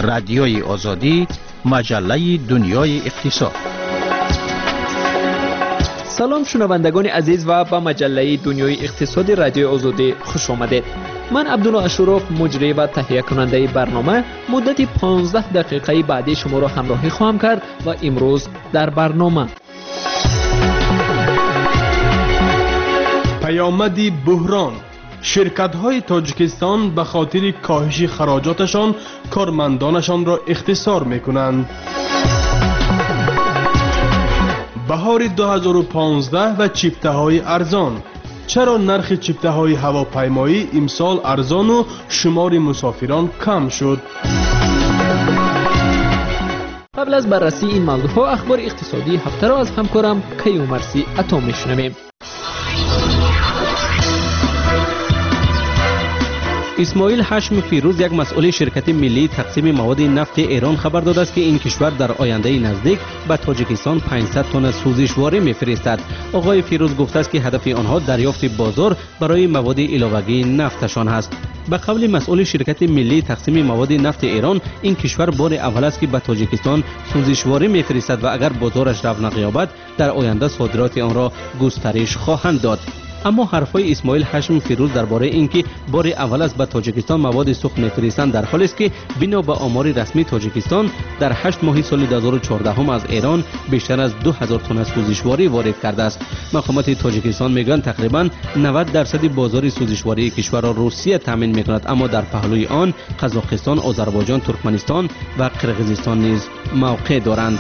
رادیوی آزادی، مجله دنیای اقتصاد. سلام شنوندگان عزیز و به مجله دنیای اقتصاد رادیوی آزادی خوش آمدید. من عبدالله اشرف مجری و تهیه کننده برنامه مدت 15 دقیقه بعدی شما را همراهی خواهم کرد و امروز در برنامه پیامد بحران، شرکت‌های تاجیکستان به خاطر کاهش خراجاتشان کارمندانشان را اختصار می‌کنند. بهار 2015 و چیفته‌های ارزان. چرا نرخ چیفته‌های هواپیمایی امسال ارزان و شمار مسافران کم شد؟ قبل از بررسی این موضوعها اخبار اقتصادی هفته را از همکارم کیومرثی عطا میشنویم. اسماعیل حشم فیروز، یک مسئول شرکت ملی تقسیم مواد نفت ایران، خبر داده است که این کشور در آینده نزدیک به تاجیکستان 500 تن سوزشواری می‌فرستد. آقای فیروز گفته است که هدف آنها دریافت بازار برای مواد علاوگی نفتشان است. به قول مسئول شرکت ملی تقسیم مواد نفت ایران، این کشور بار اول است که به تاجیکستان سوزشواری می‌فرستد و اگر بازارش رونق یابد در آینده صادرات آن را گسترش خواهند داد. اما حرفای اسماعیل حشم فیروز درباره اینکه بار اول است به تاجیکستان مواد سوخت می‌فرستند در حالی است که بنا به آمار رسمی تاجیکستان در 8 ماه سال 2014 از ایران بیشتر از 2000 تن سوزشواری وارد کرده است. مقامات تاجیکستان میگویند تقریباً 90% بازار سوزشواری کشور را روسیه تامین می‌کند، اما در پهلوی آن قزاقستان، آذربایجان، ترکمنستان و قرقیزستان نیز موقع دارند.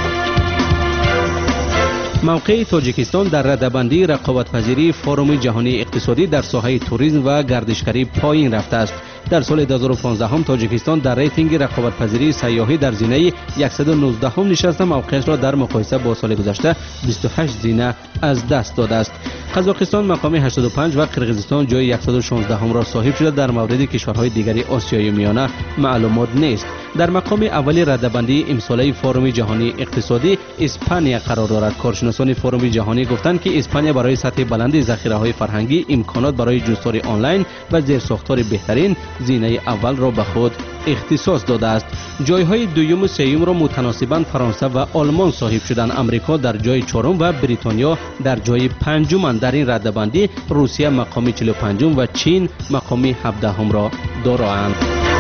موقع تاجیکستان در رده‌بندی رقابت‌پذیری فورم جهانی اقتصادی در ساحه توریسم و گردشگری پایین رفته است. در سال 2015 هم تاجیکستان در ریتینگ رقابت‌پذیری سیاحی در زینه 119 نشست موقعش را در مقایسه با سال گذشته 28 زینه از دست داده است. قزاقستان مقام 85 و قرقیزستان جای 116 را صاحب شده. در مورد کشورهای دیگری آسیای میانه معلومات نیست. در مقام اول رده‌بندی امساله فورم جهانی اقتصادی اسپانیا قرار دارد. کارشناسان فورم جهانی گفتند که اسپانیا برای سطح بلند ذخیره‌های فرهنگی، امکانات برای جستجوی آنلاین و زیرساختار بهترین زینه اول را به خود اختصاص داده است. جایهای دوم و سوم را متناسباً فرانسه و آلمان صاحب شدند. امریکا در جای چهارم و بریتانیا در جای پنجم. در این رده‌بندی روسیه مقام 45 و چین مقام 17 را دارند.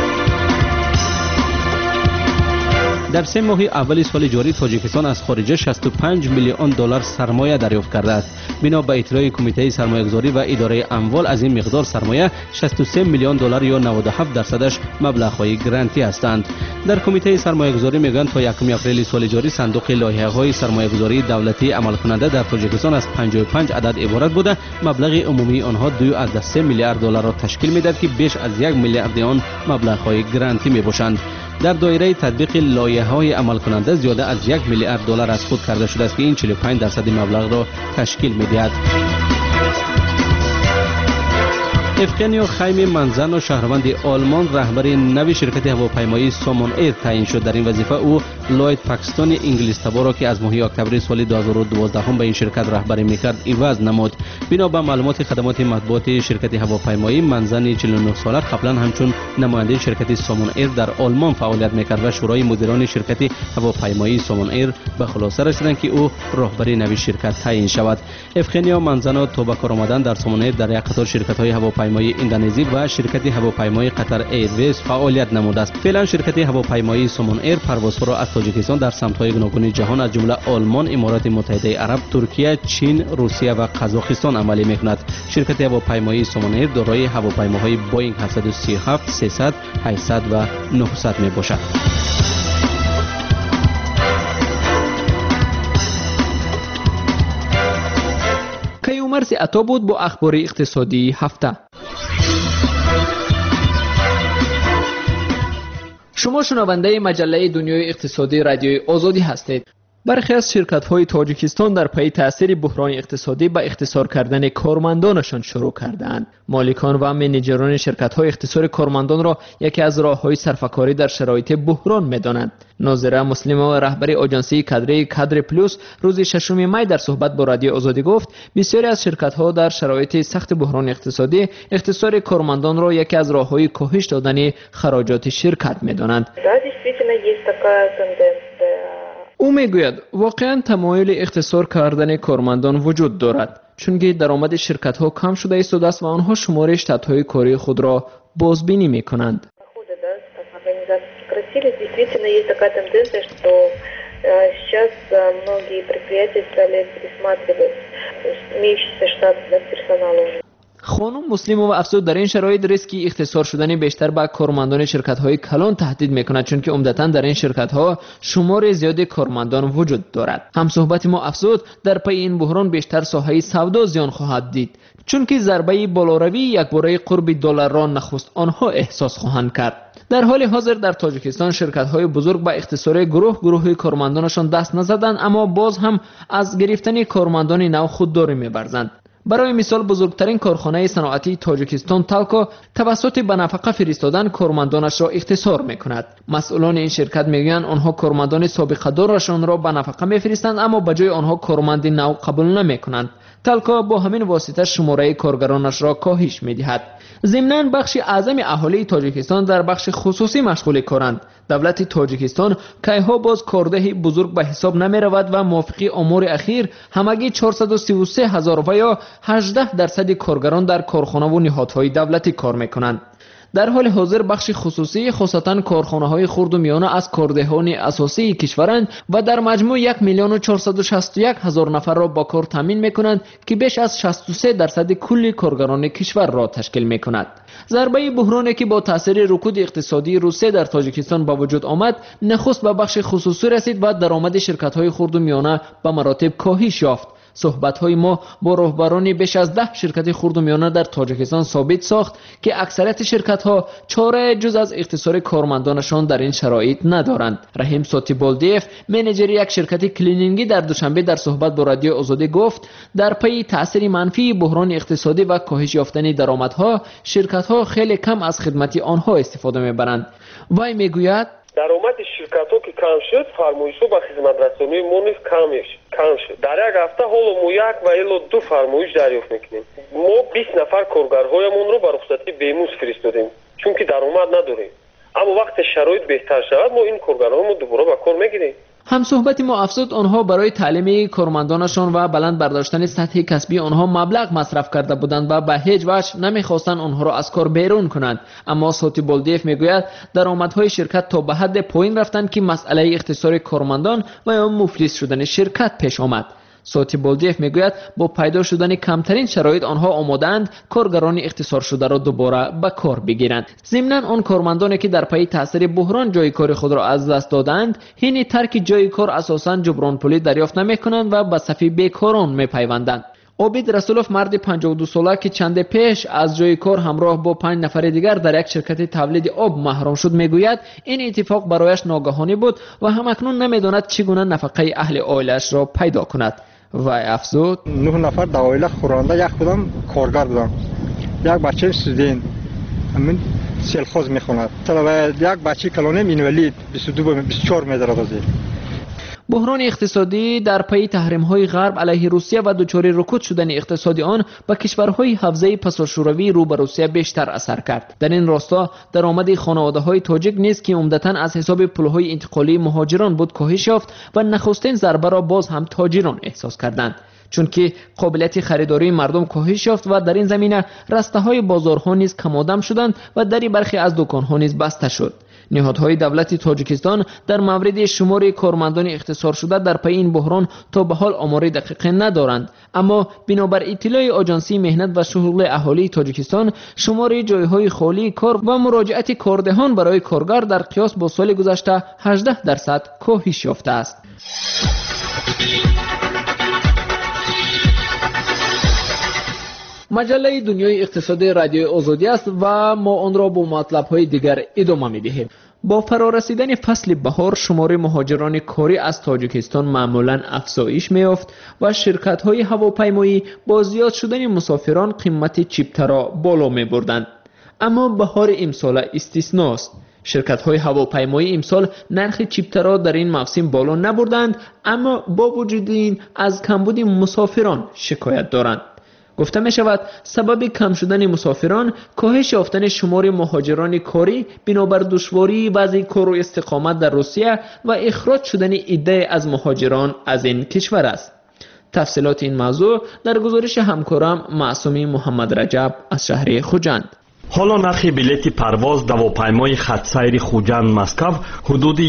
در 3 ماه اول سال جاری تاجیکستان از خارجه 65 میلیون دلار سرمایه دریافت کرده است. بنا به اطلاع کمیته سرمایه‌گذاری و اداره اموال، از این مقدار سرمایه 63 میلیون دلار یا 97% مبلغ‌های گرانتی هستند. در کمیته سرمایه‌گذاری میگویند تا 1 اپریل سال جاری صندوق لایحه‌های سرمایه‌گذاری دولتی عمل کننده در تاجیکستان از 55 عدد عبارت بوده. مبلغ عمومی آنها 2.3 میلیارد دلار را تشکیل می‌دهد که بیش از 1 میلیارد آن مبلغ‌های گرانتی میباشند. در دایره تطبیق لایحه‌های عمل کننده زیاده از 1 میلیارد دلار از خود کرده شده است که این 45% مبلغ را تشکیل می‌دهد. افغانیو خیم منزن، شهروند آلمان، رهبر نوی شرکت هواپیمایی سامون ایر تعیین شد. در این وظیفه او لوید پاکستان انگلیس تبار را که از ماه اکتبر سال 2012 به این شرکت رهبری می‌کرد عوض نمود. بنا به معلومات خدمات مطبوعاتی شرکت هواپیمایی، منزن 49 ساله قبلا همچون نماینده شرکت سامون ایر در آلمان فعالیت می‌کرد و شورای مدیران شرکت هواپیمایی سامون ایر به خلاصه رسیدند که او رهبر نوی شرکت تعیین شود. افغانیو منزن تا به کار آمدن در سامون ایر در یک قطار شرکت‌های هواپیمایی اندونزی و شرکت هواپیمایی قطر ایرویز فعالیت نموده است. فعلا شرکت هواپیمایی سامون ایر پروازها را از تاجیکستان در سمت‌های گوناگون جهان از جمله آلمان، امارات متحده عرب، ترکیه، چین، روسیه و قزاقستان عمل می‌کند. شرکت هواپیمایی سامون ایر دارای هواپیماهای بوئینگ 737، 300، 800 و 900 میباشد. کیومرثی عطا بود با اخبار اقتصادی هفته. شما شنونده مجله دنیای اقتصادی رادیوی آزادی هستید. برخی از شرکت‌های تاجیکستان در پی تأثیر بحران اقتصادی به اختصار کردن کارمندانشان شروع کردند. مالکان و منیجران شرکت‌های اختصار کارمندان را یکی از راه‌های صرفه‌کاری در شرایط بحران می‌دانند. ناظره مسلمه رهبر آژانسی کادر پلوس روز 6 می در صحبت با رادیو آزادی گفت بسیاری از شرکت‌ها در شرایط سخت بحران اقتصادی اختصار کارمندان را یکی از راه‌های کاهش دادن خراجات شرکت می‌دانند. او میگوید واقعا تمایل اختصار کردن کارمندان وجود دارد چون درآمد شرکت‌ها کم شده است و آنها شمار شتات‌های کاری خود را بازبینی می‌کنند. Действительно есть такая тенденция, что сейчас многие предприятия стали пересматривать имеющийся штат персонала. خانم مسلم و افزود در این شرایط ریسکی اختصار شدن بیشتر به کارمندان شرکت‌های کلان تهدید می‌کند چون که عمدتاً در این شرکت‌ها شمار زیادی کارمندان وجود دارد. همصحبت ما افزود در پی این بحران بیشتر ساحه سودا زیان خواهد دید چون که ضربه بالاروی یکباره قرب دلار را نخست آنها احساس خواهند کرد. در حال حاضر در تاجیکستان شرکت‌های بزرگ به اختصار گروه کارمندانشان دست نزدند اما باز هم از گرفتن کارمندان نو خودداری می‌ورزند. برای مثال بزرگترین کارخانه صنعتی تاجیکستان تالکو توسط به نفقه فرستادن کارمندانش را اختصار می‌کند. مسئولان این شرکت می‌گویند آنها کارمندان سابقه دارشان را به نفقه می‌فرستند اما به جای آنها کارمند نو قبول نمی‌کنند. تالکو با همین واسطه شماره کارگرانش را کاهش می‌دهد. ضمناً بخش اعظم اهالی تاجیکستان در بخش خصوصی مشغول کارند. دولت تاجیکستان کایها باز کارده بزرگ به حساب نمی رود و موافقی امور اخیر همگی 433,000 و یا 18% کارگران در کارخانه و نهادهای دولتی کار میکنند. در حال حاضر بخش خصوصی خصوصاً کارخانه‌های خرد و میانه از کاردهان اساسی کشورند و در مجموع 1,461,000 نفر را با کار تامین می‌کنند که بیش از 63% کل کارگران کشور را تشکیل می‌کند. ضربه بحرانی که با تاثیر رکود اقتصادی روسیه در تاجیکستان به وجود آمد نخست به بخش خصوصی رسید و درآمد شرکت‌های خرد و میانه به مراتب کاهش یافت. صحبت‌های ما با رهبران بیش از 10 شرکت خرد و میانه در تاجیکستان ثابت ساخت که اکثریت شرکت‌ها چاره جز از اختصار کارمندانشان در این شرایط ندارند. رحیم ساتیبالدیف منیجر یک شرکت کلینینگی در دوشنبه در صحبت با رادیو آزادی گفت در پی تاثیر منفی بحران اقتصادی و کاهش یافتن درآمدها شرکت‌ها خیلی کم از خدمت آنها استفاده می‌برند. وی میگوید درآمد شرکت‌ها که کم شد فرمایش‌ها به خدمت‌رسانی ما نیز کم شد. در یک هفته حالا ما 1 و الی 2 فرمایش دریافت می‌کنیم. ما 20 نفر کارگرهایمون رو به رخصتی بیموز فرستادیم چون که درآمد نداریم. اما وقتی شرایط بهتر شود ما این کارگرهامون دوباره به کار می‌گیریم. همصحبت ما افزود آنها برای تعلیم کارمندانشان و بلند برداشتن سطح کسبی آنها مبلغ مصرف کرده بودند و به هیچ وجه نمیخواستند آنها را از کار بیرون کنند. اما ساتیبالدیف میگوید درآمدهای شرکت تا به حد پایین رفتند که مسئله اختصار کارمندان و یا مفلس شدن شرکت پیش آمد. ساتیبالدیف میگوید با پیدا شدن کمترین شرایط آنها آماده‌اند کارگران اختصار شده را دوباره به کار بگیرند. ضمناً آن کارمندانی که در پی تاثیر بحران جای کار خود را از دست دادند حین ترک جای کار اساساً جبران پولی دریافت نمی‌کنند و به صف بیکاران می‌پیوندند. عابد رسولوف مرد 52 ساله که چند پیش از جای کار همراه با 5 نفر دیگر در یک شرکت تولید آب محروم شد میگوید این اتفاق برایش ناگهانی بود و همکنون نمیداند چگونه نفقه اهل عائله‌اش را پیدا کند. و افزود 9 نفر در عائله خورنده یک کدام کارگر بودن. یک بچه استودنت همین سلخوز میخواند. و یک بچه کلانی اینوالید 22 24 میدارد از بحران اقتصادی در پی تحریم‌های غرب علیه روسیه و دچار رکود شدن اقتصادی آن به کشورهای حوزه پساشوروی رو به روسیه بیشتر اثر کرد. در این راستا درآمد خانواده‌های تاجیک نیز که عمدتاً از حساب پول‌های انتقالی مهاجران بود کاهش یافت و نخستین ضربه را باز هم تاجران احساس کردند. چون که قابلیت خریداری مردم کاهش یافت و در این زمینه رسته‌های بازارها نیز کم‌آدم شدند و دری برخی از دکان‌ها نیز بسته شد. نهادهای دولت تاجیکستان در مورد شمار کارمندان اختصار شده در پی این بحران تا به حال آمار دقیق ندارند، اما بنابر اطلاع آژانسی مهنت و شغل اهالی تاجیکستان شمار جایهای خالی کار و مراجعت کاردهان برای کارگر در قیاس با سال گذشته 18% کاهش یافته است. مجله دنیای اقتصادی رادیو آزادی است و ما آن را با مطلب‌های دیگر ادامه می‌دهیم. با فرارسیدن فصل بهار شمار مهاجران کاری از تاجیکستان معمولاً افزایش می‌یافت و شرکت‌های هواپیمایی با زیاد شدن مسافران قیمت چیپتر را بالا می‌بردند. اما بهار امسال استثناست. شرکت‌های هواپیمایی امسال نرخ چیپتر را در این موسم بالا نبردند، اما با وجود این از کمبود مسافران شکایت دارند. گفته می شود سبب کم شدن مسافران کاهش یافتن شمار مهاجران کاری بنابر دشواری وضع کار و استقامت در روسیه و اخراج شدن عده از مهاجران از این کشور است. تفصیلات این موضوع در گزارش همکارم معصومی محمد رجب از شهر خوجند. حالا نرخ بلیت پرواز هواپیمای خط‌سیر خوجند مسکو حدود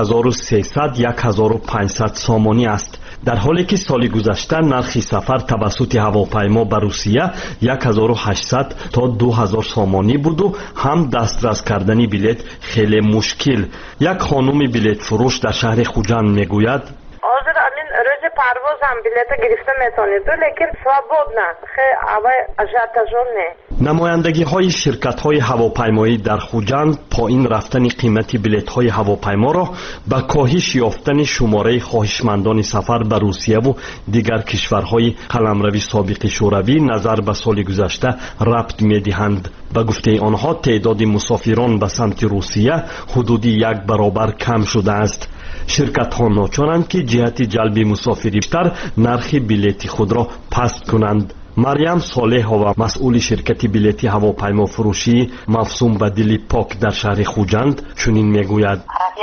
1300-1500 سامانی است، در حالی که سال گذشته نرخ سفر توسط هواپیما به روسیه 1800 تا 2000 سامانی بود و هم دسترس کردن بلیت خیلی مشکل. یک خانم بلیت فروش در شهر خوجند میگوید حاضر امین روز پرواز هم بلیت گرفته میتونید لیکن свободно خیلی اوای اجازه نه. نمایندگی های شرکت های هواپیمایی در خوجند پایین رفتن قیمت بلیط های هواپیما را به کاهش یافتن شماره خواهشمندان سفر به روسیه و دیگر کشورهای قلمروی سابق شوروی نظر به سال گذشته ربط می دهند. به گفته آنها تعداد مسافران به سمت روسیه حدود 1 برابر کم شده است. شرکت ها ناچارند که جهت جلب مسافری بیشتر نرخ بلیط خود را پست کنند. مریم صالحова مسئول شرکت بلیط هواپیما فروشی مفصوم و دلی پاک در شهر خوجند چنین میگوید: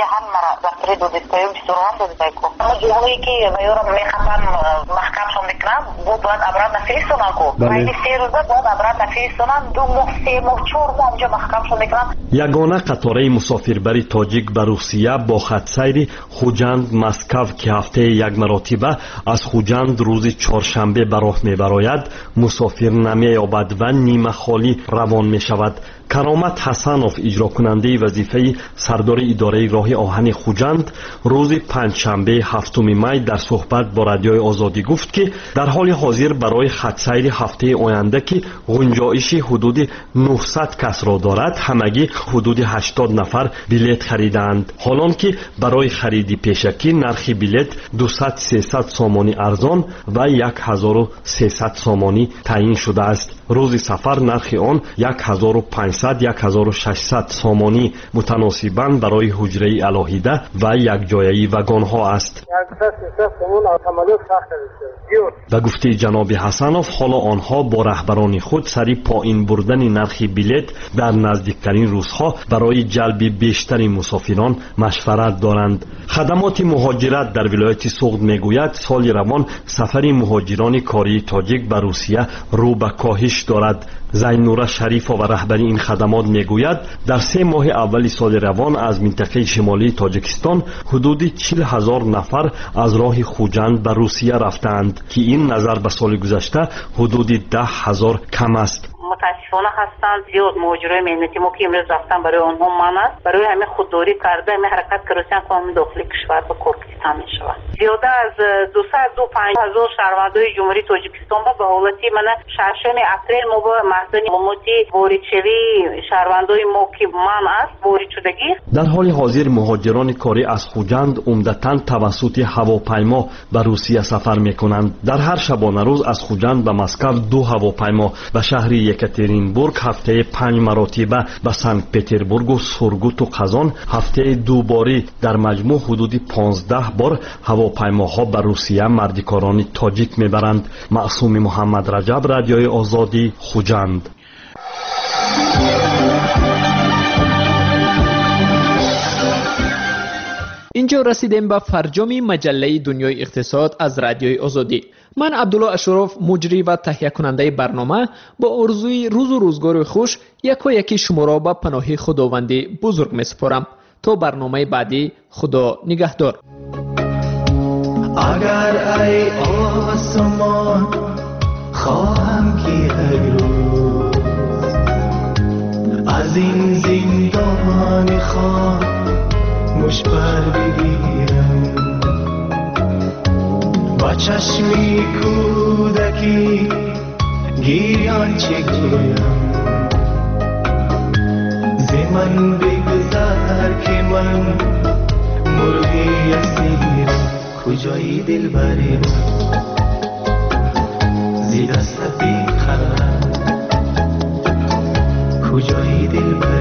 یگانه قطاره مسافربری تاجیک به روسیه با خط سیر خوجند مسکو که هفته یک مرتبه از خوجند روز چهارشنبه به راه میبراید مسافر نمی‌یابد و نیمه خالی روان می شود. کرامت حسنوف اجرا کننده وظیفه سردار اداره راه آهن خوجند روز پنجشنبه 7 می در صحبت با رادیوی آزادی گفت که در حال حاضر برای خط سیر هفته آینده که گنجایش حدود 900 کس را دارد همگی حدود 80 نفر بلیط خریدند، حالان که برای خرید پیشکی نرخ بلیط 200-300 سامانی ارزان و 1300 سامانی تعیین شده است. روز سفر نرخ آن 1500-1600 سامانی متناسباً برای حجره علاهیده و یک جایه وگان ها است. و گفته جناب حسنوف حالا آنها با رهبران خود سری پایین بردن نرخ بلیط در نزدیکترین روزها برای جلب بیشتر مسافران مشورت دارند. خدمات مهاجرت در ولایت سوغد میگوید سال روان سفر مهاجران کاری تاجیک به روسیه رو به کاهش دارد. زینوره شریفا و رهبر این خدمات میگوید در 3 ماه اول سال روان از منطقه شمالی تاجیکستان حدود 40,000 نفر از راه خوجند به روسیه رفتند که این نظر به سال گذشته حدود 10,000 کم است. متاسفانه هستند زیاد مهاجرای مهنتی ما که امروز رفتن برای آنها مانند برای همه خودداری کرده همه حرکت کردن کامل داخل کشور به کار گرفتن می شود. زیاده از 225,000 شهروندان جمهوری تاجیکستان به حالتی من ششم اپریل ما با محض معلوماتی واردشوی شهروندان ما که من است وارد شدگی. در حال حاضر مهاجران کاری از خوجند عمدتاً توسط هواپیما به روسیه سفر می کنند. در هر شبانه روز از خوجند به مسکو 2 هواپیما به شهر یکاترینبورگ هفته 5 مرتبه به سنت پتربورگ و سورگوت و قزان هفته 2 باری در مجموع حدود 15 بار هواپیماها به روسیه مردکاران تاجیک میبرند. معصوم محمد رجب رادیوی آزادی خوجند. اینجا رسیدیم به فرجام مجله دنیای اقتصاد از رادیوی آزادی. من عبدالله اشرف مجری و تهیه کننده برنامه با آرزوی روز و روزگار خوش یکی شما را به پناه خداوند بزرگ می سپارم. تا برنامه بعدی خدا نگهدار. اگر ای آسمان خواهم که ای روز از این زندان خاموش پر بگیرم با چشمی کودکی گیریان چه گویم ز من بگذر که من مرغی اسیرم کجایی دلبری زی دست بی خبر کجایی دلبری